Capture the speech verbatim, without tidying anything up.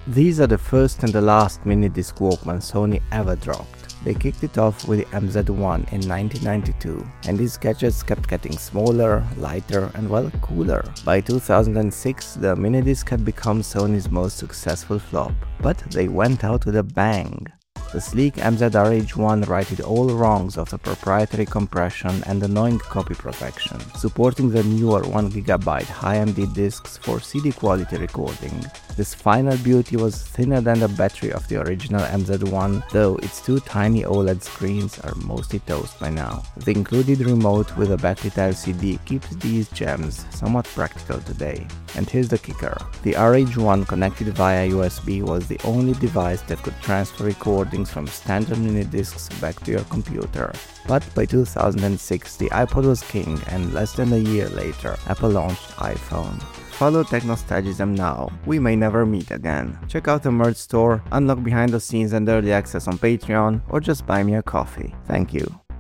These are the first and the last mini-disc Walkman Sony ever dropped. They kicked it off with the M Z one in nineteen ninety-two, and these gadgets kept getting smaller, lighter and well cooler. By two thousand six, the mini-disc had become Sony's most successful flop, but they went out with a bang. The sleek M Z R H one righted all wrongs of the proprietary compression and annoying copy protection, supporting the newer one gigabyte high M D discs for C D quality recording. This final beauty was thinner than the battery of the original M Z one, though its two tiny OLED screens are mostly toast by now. The included remote with a backlit L C D keeps these gems somewhat practical today. And here's the kicker: the R H one connected via U S B was the only device that could transfer recordings from standard mini discs back to your computer. But by two thousand six, the iPod was king, and less than a year later, Apple launched iPhone. Follow Technostalgism now. We may never meet again. Check out the merch store, unlock behind the scenes and early access on Patreon, or just buy me a coffee. Thank you.